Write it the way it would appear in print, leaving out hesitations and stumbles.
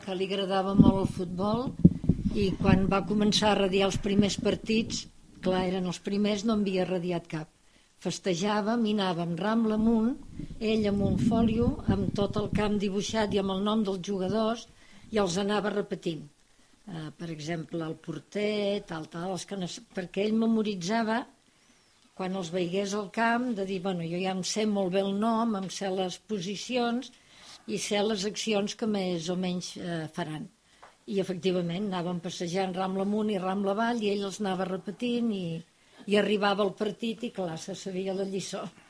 que li agradava molt el futbol i quan va començar a radiar els primers partits, clar, eren els primers, no en havia radiat cap. Festejàvem i anàvem Rambla amunt, ell amb un fòlio, amb tot el camp dibuixat i amb el nom dels jugadors, i els anava repetint. Per exemple, el porter, tal, els que no... perquè ell memoritzava, quan els veigués al camp, de dir, bueno, jo ja em sé molt bé el nom, em sé les posicions i sé les accions que més o menys faran. I efectivament anàvem passejant Rambla amunt i Rambla avall i ell els anava repetint i arribava al partit i clar, se sabia la lliçó.